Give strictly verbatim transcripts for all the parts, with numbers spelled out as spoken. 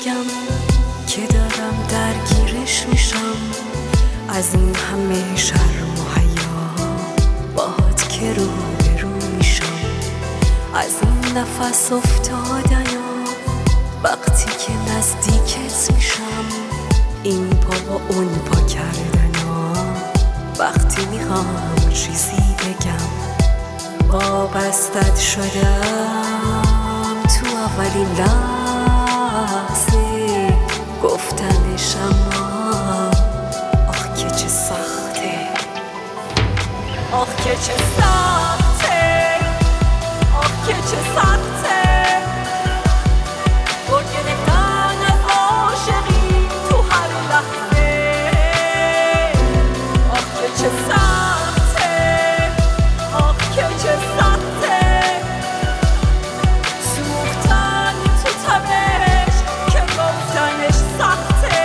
بگم که دارم درگیرش میشم، از این همه شرم و حیا باهات که رو به رو میشم، از این نفس افتادنم وقتی که نزدیکت میشم، این پا با اون پا کردنم وقتی میخوام چیزی بگم، وابستت شدم تو اولین لحظه گفتنش، اما آخ که چه سخته، آخ که چه سخته، آخ که چه سخته دور گرفتن از عاشقی تو هر لحظه، آخ که چه سخته، آخ که چه سخته سوختن تو تبش که گفتنش سخته.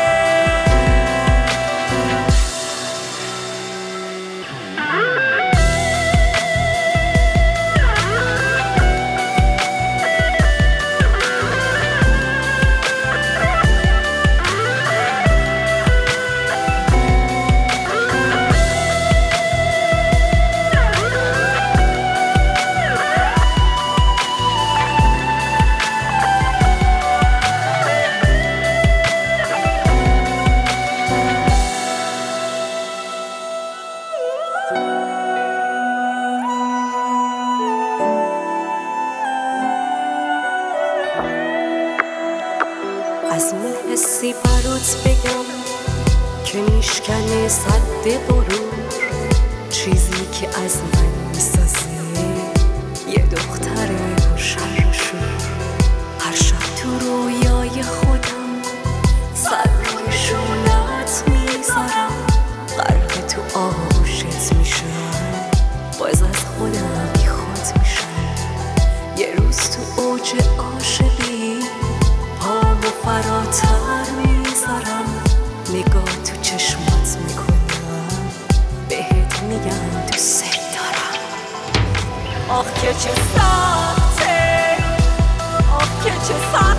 از اون حسی برات بگم که میشکنه صد غرور، چیزی که از من میسازه یه دختر شر و شور، هر شب تو رویای خودم سر روی شونت میذارم، غرق تو آغوشت میشم، باز از خودم بی خود میشم، یه روز تو اوج عاشقی پامو فراتر میذارم، نگاه تو چشمات میکنم، بهت میگم دوست دارم، آخ که چه سخته، آخ که چه سخته